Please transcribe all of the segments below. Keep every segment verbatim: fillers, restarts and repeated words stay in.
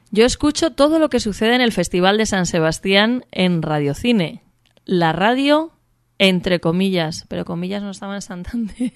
Yo escucho todo lo que sucede en el Festival de San Sebastián en Radiocine. La radio, entre comillas, pero comillas no estaba en Santander.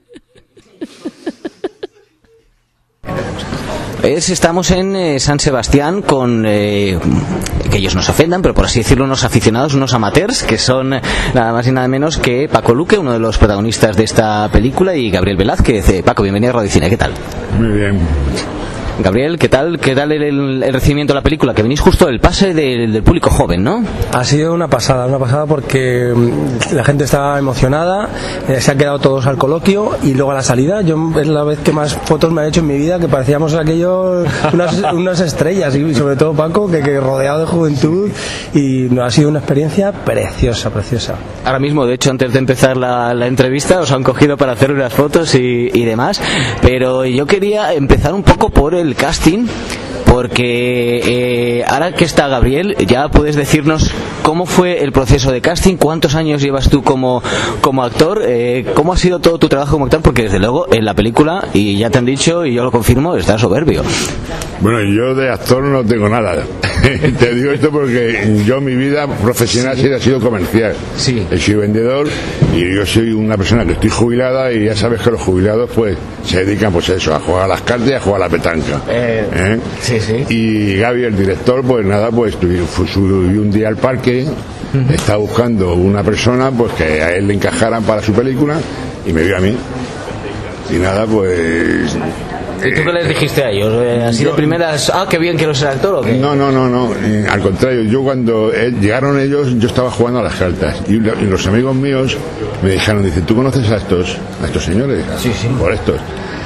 Es, estamos en eh, San Sebastián con, eh, que ellos nos ofendan, pero por así decirlo, unos aficionados, unos amateurs, que son eh, nada más y nada menos que Paco Luque, uno de los protagonistas de esta película, y Gabriel Velázquez. Eh, Paco, bienvenido a Radio Cine, ¿qué tal? Muy bien. Gabriel, ¿qué tal? ¿Qué tal el, el, el recibimiento de la película? Que venís justo del pase de, del público joven, ¿no? Ha sido una pasada, una pasada porque la gente está emocionada, eh, se han quedado todos al coloquio y luego a la salida, yo es la vez que más fotos me he hecho en mi vida, que parecíamos aquellos unas, unas estrellas, y sobre todo Paco, que, que rodeado de juventud, y no, ha sido una experiencia preciosa, preciosa. Ahora mismo, de hecho, antes de empezar la, la entrevista, os han cogido para hacer unas fotos y, y demás, pero yo quería empezar un poco por el el casting, porque eh, ahora que está Gabriel, ya puedes decirnos cómo fue el proceso de casting, cuántos años llevas tú como, como actor, eh, cómo ha sido todo tu trabajo como actor, porque desde luego en la película, y ya te han dicho y yo lo confirmo, está soberbio. Bueno, yo de actor no tengo nada. Te digo esto porque yo mi vida profesional sí ha sido comercial. Sí. He sido vendedor y yo soy una persona que estoy jubilada, y ya sabes que los jubilados pues se dedican pues a eso, a jugar a las cartas y a jugar a la petanca. Eh, ¿Eh? Sí, sí. Y Gaby, el director, pues nada, pues subí un día al parque, uh-huh. Estaba buscando una persona pues que a él le encajaran para su película, y me vio a mí. Y nada, pues... ¿Y tú qué les dijiste a ellos? ¿Así yo, de primeras, ah, qué bien, quiero ser actor o qué? No, no, no, no. Eh, al contrario, yo cuando eh, llegaron ellos, yo estaba jugando a las cartas. Y, y los amigos míos me dijeron, dice, ¿tú conoces a estos, a estos señores? Sí, sí. Por estos.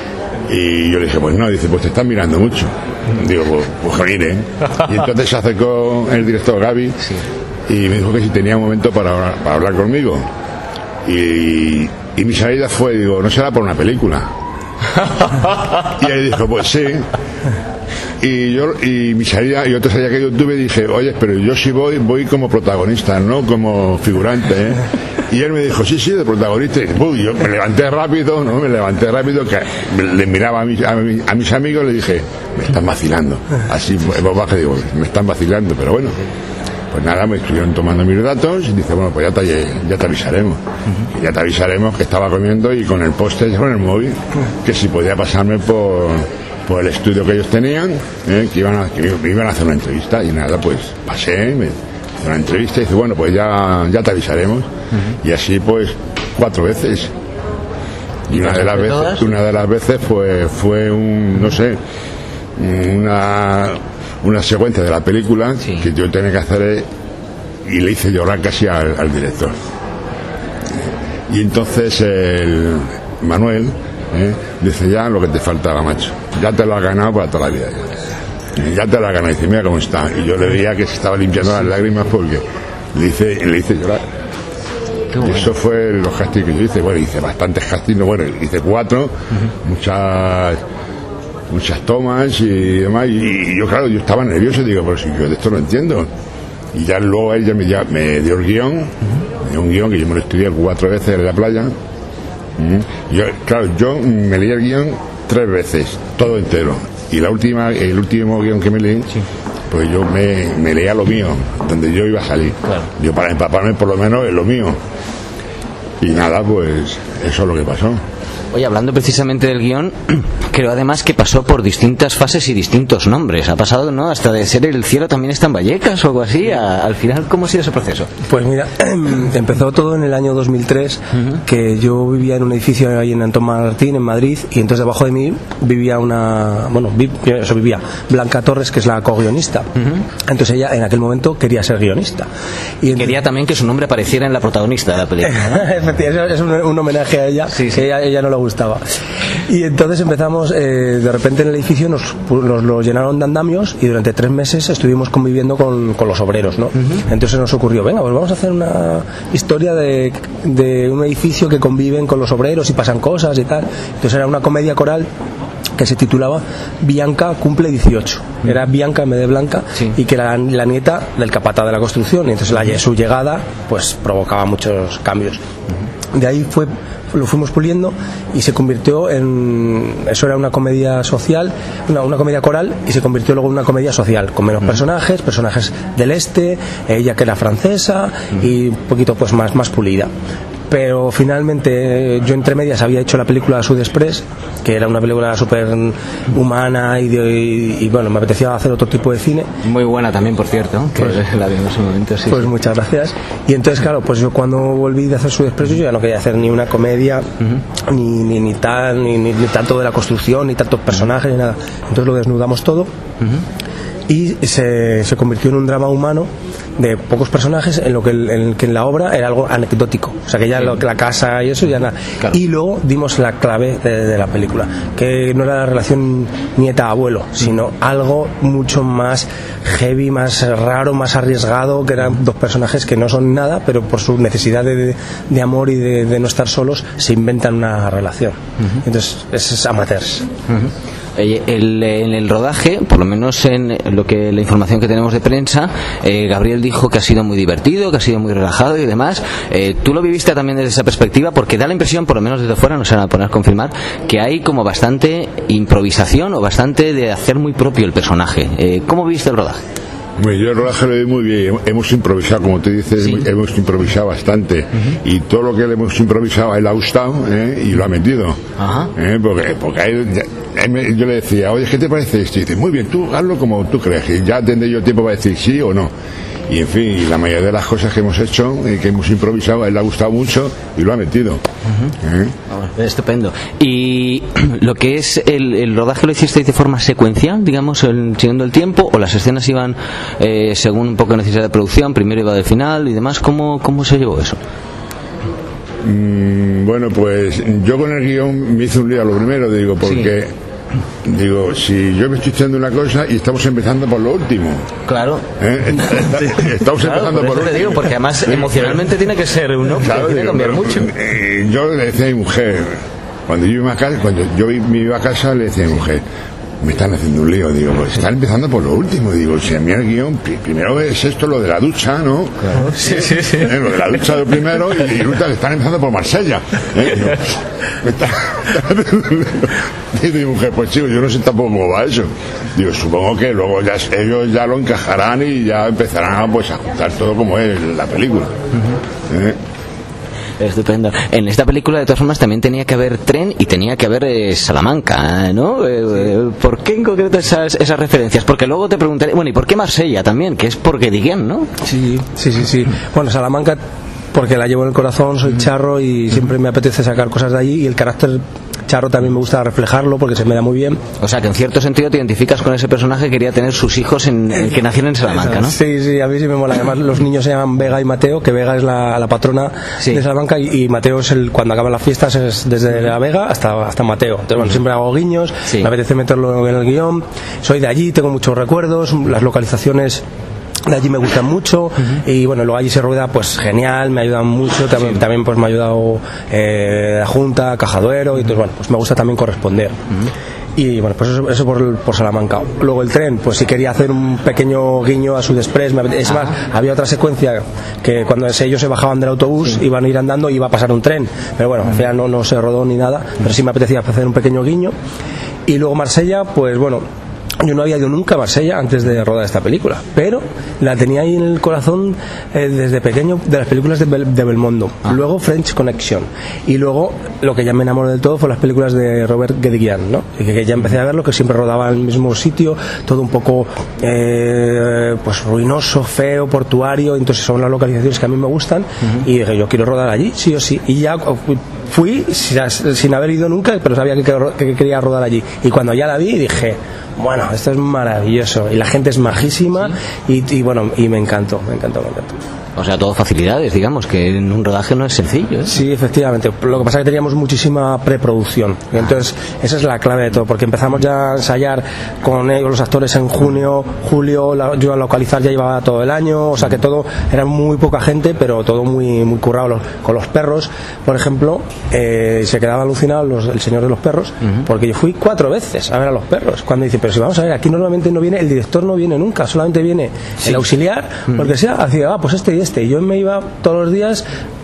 Y yo le dije, pues no, dice, pues te están mirando mucho. Digo, pues, pues joder, ¿eh? Y entonces se acercó el director Gaby, sí, y me dijo que si tenía un momento para, para hablar conmigo. Y, y mi salida fue, digo, ¿no será por una película? Y él dijo, pues sí. Y yo, y mi salida, y otra salida que yo tuve, dije, oye, pero yo si voy, voy como protagonista, no como figurante, ¿eh? Y él me dijo, sí, sí, de protagonista. Y uy, yo me levanté rápido, ¿no? Me levanté rápido, que le miraba a, mi, a, mi, a mis amigos y le dije, me están vacilando. Así, baja, digo, me están vacilando, pero bueno. Pues nada, me estuvieron tomando mis datos y dice, bueno, pues ya te, ya te avisaremos. Uh-huh. Ya te avisaremos que estaba comiendo, y con el póster con el móvil, que si podía pasarme por, por el estudio que ellos tenían, ¿eh? que, iban a, que me iban a hacer una entrevista. Y nada, pues pasé, me hice una entrevista y dice, bueno, pues ya, ya te avisaremos. Uh-huh. Y así pues cuatro veces. Y una de las veces, una de las veces fue, fue un, no sé, una... una secuencia de la película, sí, que yo tenía que hacer, y le hice llorar casi al, al director. Y entonces el Manuel ¿eh? dice, ya lo que te faltaba, macho, ya te lo has ganado para toda la vida, ya, ya te lo has ganado. Y dice, mira cómo está. Y yo le veía que se estaba limpiando las lágrimas porque le hice, le hice llorar. Y eso fue los castings que yo hice. Bueno, hice bastantes castings, bueno, hice cuatro, uh-huh. muchas muchas tomas y demás, y, y yo claro, yo estaba nervioso, digo, pero si yo de esto no entiendo. Y ya luego él ya me, ya me dio el guión, uh-huh. me dio un guión que yo me lo estudié cuatro veces en la playa. Uh-huh. Yo, claro, yo me leí el guión tres veces, todo entero, y la última, el último guión que me leí, sí, pues yo me, me leía lo mío, donde yo iba a salir, claro, yo para empaparme por lo menos en lo mío. Y nada, pues eso es lo que pasó. Oye, hablando precisamente del guión, creo además que pasó por distintas fases y distintos nombres. Ha pasado, ¿no?, hasta de ser El cielo también está en Vallecas o algo así. A, al final, ¿cómo ha sido ese proceso? Pues mira, empezó todo en el año dos mil tres, uh-huh. que yo vivía en un edificio ahí en Antón Martín, en Madrid, y entonces debajo de mí vivía una, bueno, vi, eso vivía Blanca Torres, que es la co-guionista. Uh-huh. Entonces ella en aquel momento quería ser guionista. Y entonces, quería también que su nombre apareciera en la protagonista de la película, ¿no? Efectivamente, es un, un homenaje a ella, sí, sí. que ella, ella no lo gustaba. Y entonces empezamos, eh, de repente en el edificio nos, nos lo llenaron de andamios, y durante tres meses estuvimos conviviendo con, con los obreros, ¿no? Uh-huh. Entonces nos ocurrió, venga, pues vamos a hacer una historia de, de un edificio que conviven con los obreros y pasan cosas y tal. Entonces era una comedia coral que se titulaba Bianca cumple dieciocho. Uh-huh. Era Bianca en vez de Blanca, sí, y que era la, la nieta del capataz de la construcción, y entonces la, su llegada pues provocaba muchos cambios. Uh-huh. de ahí fue lo fuimos puliendo y se convirtió en, eso era una comedia social, una, una comedia coral, y se convirtió luego en una comedia social con menos personajes, personajes del este, ella que era francesa y un poquito pues más, más pulida. Pero finalmente yo entre medias había hecho la película Sud Express, que era una película súper humana y, de, y, y bueno, me apetecía hacer otro tipo de cine. Muy buena también, por cierto, que pues, la vi en ese momento, sí. Pues sí. Muchas gracias. Y entonces, claro, pues yo cuando volví de hacer Sud Express, yo ya no quería hacer ni una comedia, uh-huh. ni, ni, ni tal, ni, ni, ni tanto de la construcción, ni tantos personajes, ni nada. Entonces lo desnudamos todo. Uh-huh. Y se, se convirtió en un drama humano de pocos personajes, en lo que en, en, que en la obra era algo anecdótico, o sea que ya sí. lo, la casa y eso ya nada. Claro. Y luego dimos la clave de, de la película, que no era la relación nieta-abuelo, sino algo mucho más heavy, más raro, más arriesgado, que eran dos personajes que no son nada, pero por su necesidad de, de amor y de, de no estar solos se inventan una relación. Uh-huh. Entonces es amateurs. Uh-huh. El, en el rodaje, por lo menos en lo que la información que tenemos de prensa, eh, Gabriel dijo que ha sido muy divertido, que ha sido muy relajado y demás. Eh, ¿Tú lo viviste también desde esa perspectiva? Porque da la impresión, por lo menos desde fuera, no se van a poner a confirmar, que hay como bastante improvisación o bastante de hacer muy propio el personaje. Eh, ¿Cómo viste el rodaje? Bueno, yo el rodaje lo vi muy bien, hemos improvisado, como te dices, sí. hemos improvisado bastante, uh-huh. y todo lo que le hemos improvisado a él le ha gustado, ¿eh? Y lo ha metido, uh-huh. ¿eh? porque, porque a él, a él, yo le decía, oye, ¿qué te parece esto? Y dice, muy bien, tú hazlo como tú creas, y ya tendré yo tiempo para decir sí o no. Y en fin, la mayoría de las cosas que hemos hecho, eh, que hemos improvisado, a él le ha gustado mucho y lo ha metido. Uh-huh. ¿Eh? Oh, estupendo. Y lo que es el, el rodaje, ¿lo hicisteis de forma secuencial, digamos, el, siguiendo el tiempo, o las escenas iban eh, según un poco de necesidad de producción, primero iba del final y demás? ¿Cómo, cómo se llevó eso? Mm, bueno, pues yo con el guión me hice un lío a lo primero, digo, porque... Sí. Digo, si yo me estoy diciendo una cosa y estamos empezando por lo último. Claro. ¿Eh? Estamos claro, empezando por, por lo último. Digo, porque además sí. emocionalmente tiene que ser uno claro, que tiene que cambiar pero, mucho. Eh, yo le decía a mi mujer, cuando yo iba a casa, cuando yo me iba a casa, le decía a mi mujer, me están haciendo un lío, digo, pues están empezando por lo último, digo, si a mí el guión, primero es esto, lo de la ducha, ¿no? Claro, sí, sí, sí. ¿Eh? Lo de la ducha de primero, y, y resulta que están empezando por Marsella. ¿Eh? Digo, me está... Dice mi mujer, pues chico, yo no sé tampoco cómo va eso. Digo, supongo que luego ya ellos ya lo encajarán y ya empezarán pues, a juntar todo como es la película. Uh-huh. ¿Eh? Estupendo. En esta película, de todas formas, también tenía que haber tren y tenía que haber eh, Salamanca, ¿no? Eh, sí. ¿Por qué en concreto esas, esas referencias? Porque luego te preguntaré, bueno, ¿y por qué Marsella también? Que es porque Guillén, ¿no? Sí, sí, sí, sí. Bueno, Salamanca, porque la llevo en el corazón, soy charro y siempre me apetece sacar cosas de allí, y el carácter charro también me gusta reflejarlo porque se me da muy bien. O sea, que en cierto sentido te identificas con ese personaje que quería tener sus hijos en, en que nacieron en Salamanca, ¿no? Sí, sí, a mí sí me mola. Además, los niños se llaman Vega y Mateo, que Vega es la, la patrona sí. de Salamanca, y, y Mateo es el, cuando acaban las fiestas, es desde la Vega hasta, hasta Mateo. Entonces, bueno, siempre hago guiños, sí. me apetece meterlo en el guión. Soy de allí, tengo muchos recuerdos, las localizaciones de allí me gustan mucho, uh-huh. y bueno, luego allí se rueda pues genial, me ayudan mucho, también, sí. también pues me ha ayudado eh, la Junta, Cajaduero, uh-huh. y entonces bueno, pues me gusta también corresponder. Uh-huh. Y bueno, pues eso, eso por, por Salamanca. Luego el tren, pues sí quería hacer un pequeño guiño a Sud Express. Es más, había otra secuencia que cuando ellos se bajaban del autobús, sí. iban a ir andando y iba a pasar un tren, pero bueno, al final no, no se rodó ni nada, pero sí me apetecía hacer un pequeño guiño. Y luego Marsella, pues bueno, yo no había ido nunca a Marsella antes de rodar esta película, pero la tenía ahí en el corazón eh, desde pequeño, de las películas de, Bel- de Belmondo, ah. luego French Connection, y luego lo que ya me enamoró del todo fue las películas de Robert Guédiguian, ¿no? Y que ya empecé a verlo, que siempre rodaba en el mismo sitio, todo un poco eh, pues ruinoso, feo, portuario, entonces son las localizaciones que a mí me gustan, uh-huh. y dije, yo quiero rodar allí, sí o sí, y ya fui sin, sin haber ido nunca, pero sabía que, que quería rodar allí, y cuando ya la vi dije, bueno, esto es maravilloso y la gente es majísima, ¿sí? y, y bueno, y me encantó, me encantó, me encantó. O sea, todo facilidades, digamos, que en un rodaje no es sencillo, ¿eh? Sí, efectivamente. Lo que pasa es que teníamos muchísima preproducción. Y entonces, esa es la clave de todo, porque empezamos ya a ensayar con ellos, los actores, en junio, julio, la, yo a localizar ya llevaba todo el año, o sea que todo, era muy poca gente, pero todo muy, muy currado. Los, con los perros, por ejemplo, eh, se quedaba alucinado los, el señor de los perros, uh-huh. porque yo fui cuatro veces a ver a los perros. Cuando dice, pero si vamos a ver, aquí normalmente no viene, el director no viene nunca, solamente viene sí. el auxiliar, uh-huh. porque sea, hacía, ah, pues este y este. Y yo me iba todos los días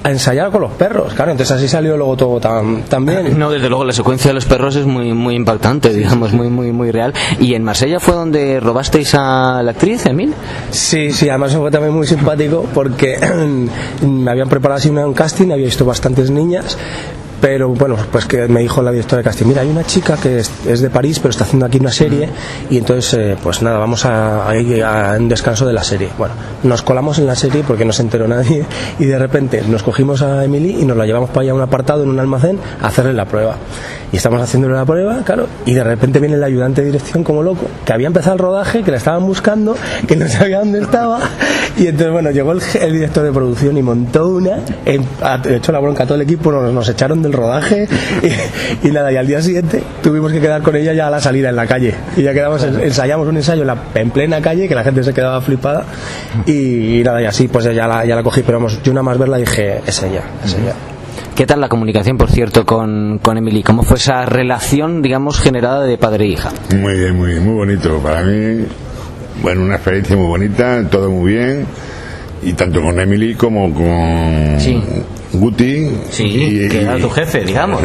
a ensayar con los perros, claro, entonces así salió luego todo tan, tan bien. No, desde luego la secuencia de los perros es muy muy impactante, digamos, muy muy muy real. ¿Y en Marsella fue donde robasteis a la actriz, Emil? Sí, sí, además fue también muy simpático porque me habían preparado así un casting, había visto bastantes niñas, pero bueno, pues que me dijo la directora de casting, mira, hay una chica que es, es de París pero está haciendo aquí una serie y entonces eh, pues nada, vamos a, a ir a un descanso de la serie. Bueno, nos colamos en la serie porque no se enteró nadie y de repente nos cogimos a Emily y nos la llevamos para allá a un apartado en un almacén a hacerle la prueba. Y estamos haciéndole la prueba, claro, y de repente viene el ayudante de dirección como loco, que había empezado el rodaje, que la estaban buscando, que no sabía dónde estaba, y entonces bueno, llegó el, el director de producción y montó una, en, echó la bronca a todo el equipo, nos, nos echaron del rodaje, y, y nada, y al día siguiente tuvimos que quedar con ella ya a la salida en la calle, y ya quedamos, ensayamos un ensayo en, la, en plena calle, que la gente se quedaba flipada, y, y nada, y así pues ya la, ya la cogí, pero vamos, yo nada más verla dije, es ella, es ella. ¿Qué tal la comunicación, por cierto, con, con Emily? ¿Cómo fue esa relación, digamos, generada de padre e hija? Muy bien, muy bien, muy bonito. Para mí, bueno, una experiencia muy bonita, todo muy bien. Y tanto con Emily como con sí. Guti. Sí, y, que era tu jefe, digamos.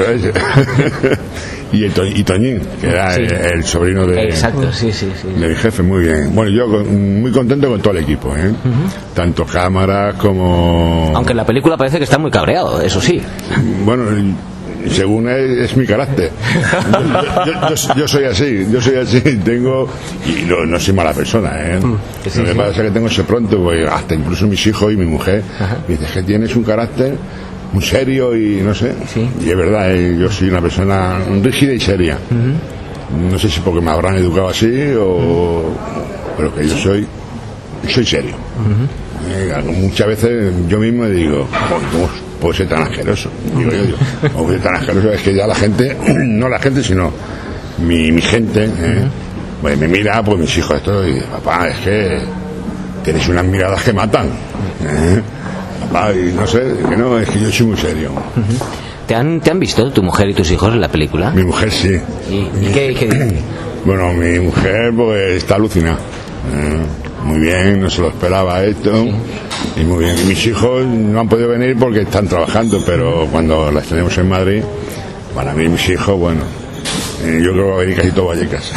y, el to, y Toñín, que era sí. el, el sobrino de, Exacto, sí, sí, sí. de mi jefe, muy bien. Bueno, yo con, muy contento con todo el equipo, ¿eh? Uh-huh. Tanto cámaras como... Aunque en la película parece que está muy cabreado, eso sí. Bueno, según es, es mi carácter. Yo, yo, yo, yo soy así, yo soy así, tengo... Y no, no soy mala persona, ¿eh? Sí, sí, Lo que sí. pasa es que tengo ese pronto, pues, hasta incluso mis hijos y mi mujer, me dicen que tienes un carácter muy serio y no sé, sí. y es verdad, eh, yo soy una persona rígida y seria. Uh-huh. No sé si porque me habrán educado así o... pero que yo soy soy serio. Uh-huh. eh, muchas veces yo mismo digo, ¿cómo puedo ser tan asqueroso? Digo yo, digo, ¿cómo puedo ser tan asqueroso? Es que ya la gente, no la gente, sino mi, mi gente, eh, uh-huh. pues me mira, pues mis hijos esto, y papá, es que tienes unas miradas que matan. ¿eh? Y no sé, que no, es que yo soy muy serio. Uh-huh. ¿Te han, ¿Te han visto tu mujer y tus hijos en la película? Mi mujer sí. ¿Y, ¿y qué, qué? Bueno, mi mujer pues está alucinada. Eh, muy bien, no se lo esperaba esto. Sí. Y muy bien. Y mis hijos no han podido venir porque están trabajando, pero cuando las tenemos en Madrid, para mí mis hijos, bueno, eh, yo creo que va a venir casi todo Vallecas.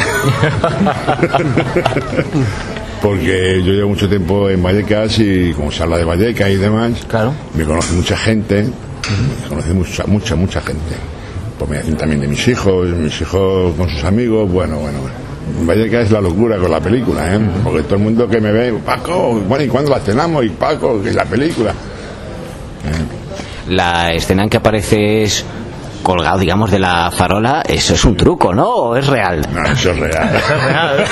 Porque yo llevo mucho tiempo en Vallecas y como se habla de Vallecas y demás, claro. me conoce mucha gente, uh-huh. me conoce mucha, mucha, mucha gente. Pues me hacen también de mis hijos, mis hijos con sus amigos, bueno, bueno, bueno. Vallecas es la locura con la película, ¿eh? Uh-huh. Porque todo el mundo que me ve, Paco, bueno, ¿y cuándo la cenamos? Y Paco, que es la película. ¿Eh? La escena en que apareces colgado, digamos, de la farola, eso es un truco, ¿no? ¿O es real? No, eso es real. Eso es real.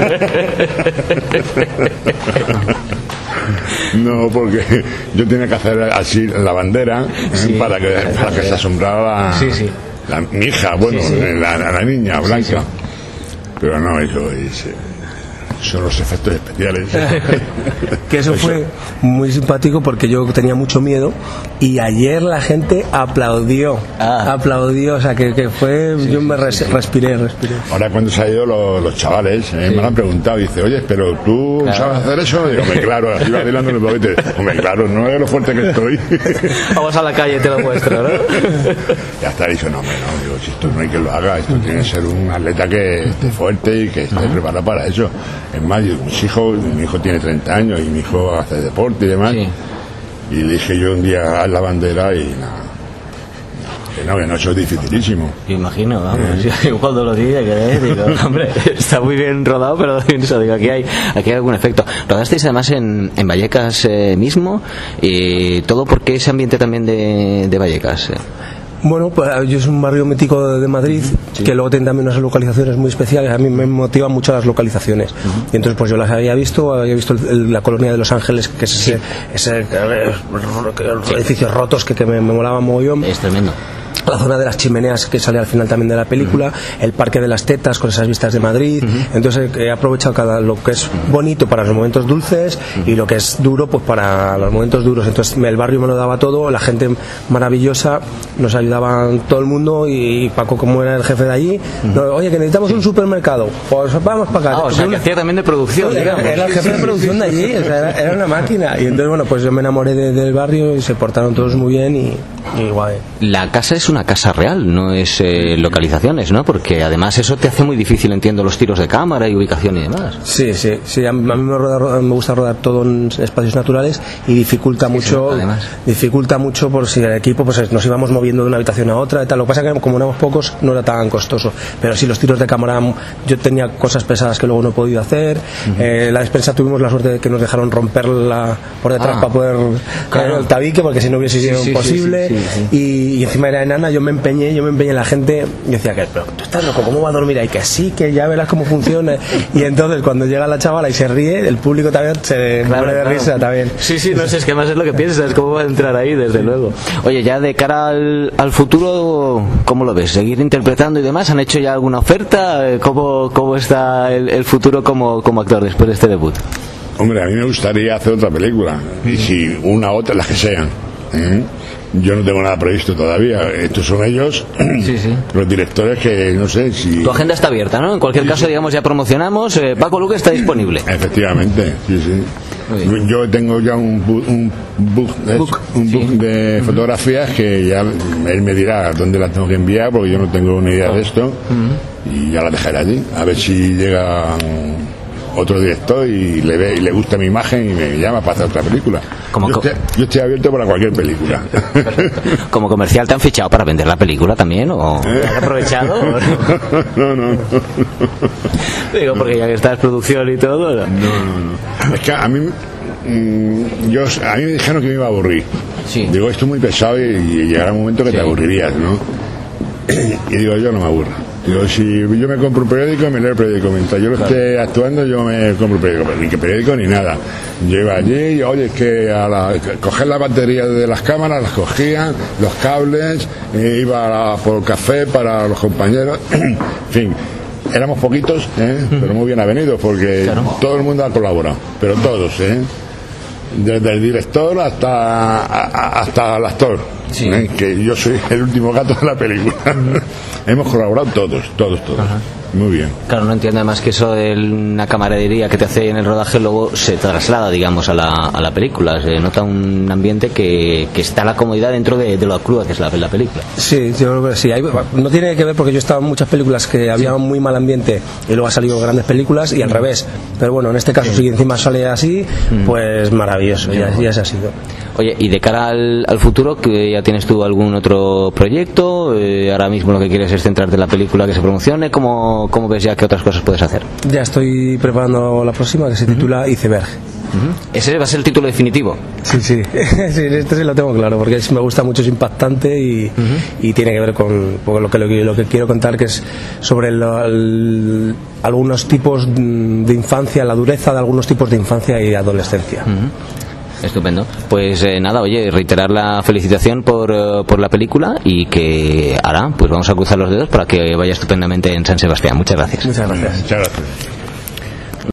No, porque yo tenía que hacer así la bandera, sí, para que para que se asombrara sí, sí. la, mi hija, bueno, sí, sí. La, la niña blanca. Sí, sí. Pero no, eso es... son los efectos especiales. Que eso fue muy simpático porque yo tenía mucho miedo y ayer la gente aplaudió, ah. aplaudió, o sea que, que fue, sí, yo me res, sí, sí. respiré, respiré. Ahora cuando se han ido los, los chavales, eh, sí. me lo han preguntado, dice, oye, pero tú claro. sabes hacer eso, y digo, hombre, claro, así va bailando en el boquete, hombre, claro, no es lo fuerte que estoy. Vamos a la calle, te lo muestro, ¿no? Ya está, dicho, no, hombre, no, digo, si esto no hay que lo haga, esto tiene que ser un atleta que esté fuerte y que esté uh-huh. preparado para eso. Es más, yo, mis hijos, mi hijo tiene treinta años y mi hijo hace deporte y demás, sí. y le dije yo un día, haz la bandera y nada. Que no, que no, eso es dificilísimo. Yo imagino, vamos, eh. yo cuando lo dije, que digo, hombre, está muy bien rodado, pero eso, digo, aquí hay, aquí hay algún efecto. Rodasteis además en, en Vallecas eh, mismo, y todo porque ese ambiente también de, de Vallecas. Eh. Bueno, pues yo es un barrio mítico de Madrid, sí. que luego tiene también unas localizaciones muy especiales. A mí me motivan mucho las localizaciones. Uh-huh. Y entonces pues yo las había visto, había visto el, el, la colonia de Los Ángeles, que es sí. ese, ese, ese edificios rotos que, que me, me molaban mogollón. Es tremendo. la zona de las chimeneas que sale al final también de la película, uh-huh. el Parque de las Tetas con esas vistas de Madrid, uh-huh. entonces he aprovechado cada lo que es bonito para los momentos dulces uh-huh. y lo que es duro pues para los momentos duros, entonces el barrio me lo daba todo, la gente maravillosa, nos ayudaban todo el mundo y Paco como era el jefe de allí, uh-huh. no, oye que necesitamos sí. un supermercado, pues vamos para acá. Ah, o sea que hacía también de producción, era, era el jefe de producción de allí, o sea, era, era una máquina y entonces bueno pues yo me enamoré de, del barrio y se portaron todos muy bien y, y guay. La casa es una casa real, no es eh, localizaciones, ¿no? Porque además eso te hace muy difícil, entiendo, los tiros de cámara y ubicación y demás. Sí, sí, sí. A mí me, rodar, me gusta rodar todo en espacios naturales y dificulta sí, mucho, sí, dificulta mucho por si el equipo, pues nos íbamos moviendo de una habitación a otra y tal. Lo que pasa es que como éramos pocos no era tan costoso, pero sí los tiros de cámara, yo tenía cosas pesadas que luego no he podido hacer. Uh-huh. Eh, la despensa tuvimos la suerte de que nos dejaron romperla por detrás ah, para poder claro. el tabique, porque si no hubiese sido sí, imposible. Sí, sí, sí, sí. Y, y encima era enana, yo me empeñé, yo me empeñé en la gente y decía que pero tú estás loco, ¿cómo va a dormir ahí? Que sí, que ya verás cómo funciona. Y entonces cuando llega la chavala y se ríe, el público también se claro, muere de claro. risa también. Sí, sí, no sé, es que más es lo que piensas, cómo va a entrar ahí, desde sí. luego. Oye, ya de cara al, al futuro, ¿cómo lo ves? ¿Seguir interpretando y demás? ¿Han hecho ya alguna oferta? ¿Cómo, cómo está el, el futuro como, como actor después de este debut? Hombre, a mí me gustaría hacer otra película, y si una otra, las que sean. ¿eh? Yo no tengo nada previsto todavía. Estos son ellos, sí, sí. los directores que no sé si... Tu agenda está abierta, ¿no? En cualquier sí, caso, sí. digamos, ya promocionamos. Eh, Paco Luque está disponible. Efectivamente, sí, sí. Yo tengo ya un book, un book, book, un book sí. de uh-huh. fotografías que ya él me dirá dónde las tengo que enviar, porque yo no tengo ni idea uh-huh. de esto. Uh-huh. Y ya las dejaré allí. A ver si llega otro director y le ve y le gusta mi imagen y me llama para hacer otra película. Como yo, co- estoy, yo estoy abierto para cualquier película. ¿Como comercial te han fichado para vender la película también? ¿O ¿Eh? ¿Has aprovechado? No, no, no. Digo, porque ya que estás producción y todo. No, no, no. Es que a mí, mmm, yo, a mí me dijeron que me iba a aburrir. Sí. Digo, esto es muy pesado y, y llegará un momento que sí. te aburrirías, ¿no? Y digo, yo no me aburro. Digo, si yo me compro un periódico, me leo el periódico. Mientras yo lo claro. esté actuando, yo me compro un periódico. Ni que periódico ni nada. Yo iba allí y, oye, es que a la, coger las baterías de las cámaras, las cogía, los cables, e iba a, por café para los compañeros. En fin, éramos poquitos, ¿eh? Pero muy bien avenidos, porque claro. todo el mundo ha colaborado. Pero todos, ¿eh? Desde el director hasta, a, hasta el actor. Sí. ¿eh? Que yo soy el último gato de la película. Hemos colaborado todos, todos, todos. Ajá. Muy bien. Claro, no entiendo además que eso de una camaradería que te hace en el rodaje luego se traslada, digamos, a la, a la película. Se nota un ambiente que, que está la comodidad dentro de, de lo cruda que es la, la película. Sí, yo creo que sí. Hay, no tiene que ver porque yo he estado en muchas películas que había muy mal ambiente y luego han salido grandes películas y al revés. Pero bueno, en este caso si encima sale así, pues maravilloso, ya, ya se ha sido. Oye, y de cara al, al futuro, que ya tienes tú algún otro proyecto, eh, ahora mismo lo que quieres es centrarte en la película que se promocione, ¿cómo, cómo ves ya qué otras cosas puedes hacer? Ya estoy preparando la próxima que se titula uh-huh. Iceberg. Uh-huh. ¿Ese va a ser el título definitivo? Sí, sí, sí, este sí lo tengo claro, porque es, me gusta mucho, es impactante y, uh-huh. y tiene que ver con, con lo, que, lo, que, lo que quiero contar, que es sobre lo, el, algunos tipos de infancia, la dureza de algunos tipos de infancia y adolescencia. Uh-huh. Estupendo. Pues eh, nada, oye, reiterar la felicitación por, uh, por la película y que ahora pues vamos a cruzar los dedos para que vaya estupendamente en San Sebastián. Muchas gracias. Muchas gracias. Muchas gracias.